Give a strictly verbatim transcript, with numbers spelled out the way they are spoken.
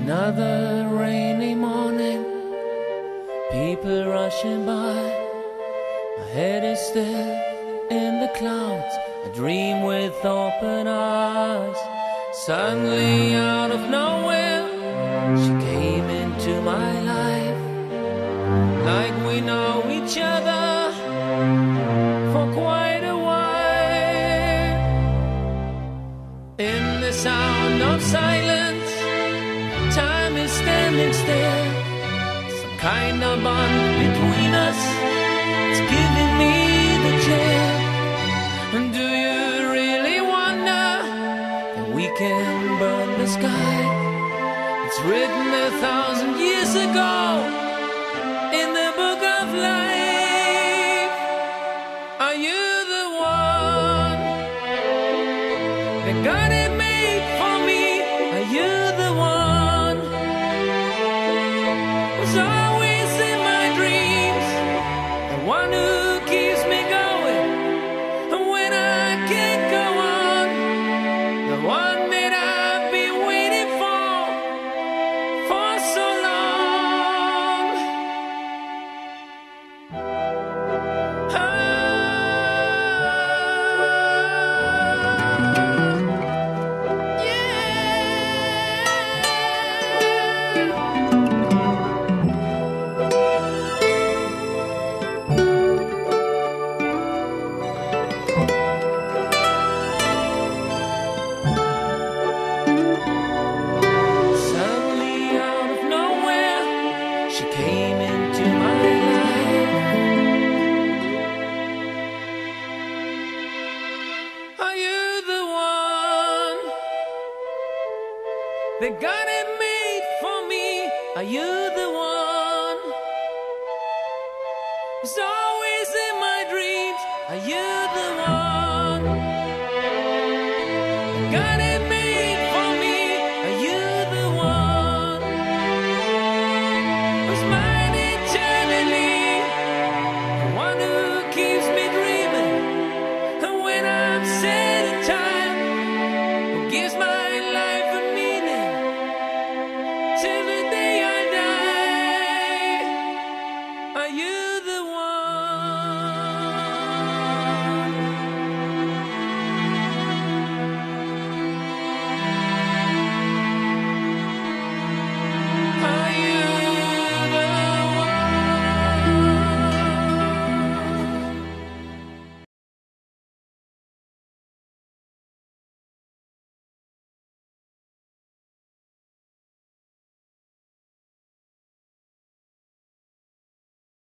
Another rainy morning, people rushing by. My head is still in the clouds, I dream with open eyes. Suddenly out of nowhere, she came into my life. Like we know each other for quite a while. In the sound of silence, time is standing still. Some kind of bond between us, it's giving me the chill. And do you really wonder that we can burn the sky? It's written a thousand years ago in the book of life. Are you the one that got it made for me? Are you the one who's always in my dreams, the one who keeps me going and when I can't go on, the one that I've been waiting for for so long? Suddenly out of nowhere, she came into my life. Are you the one that got it made for me? Are you the one who's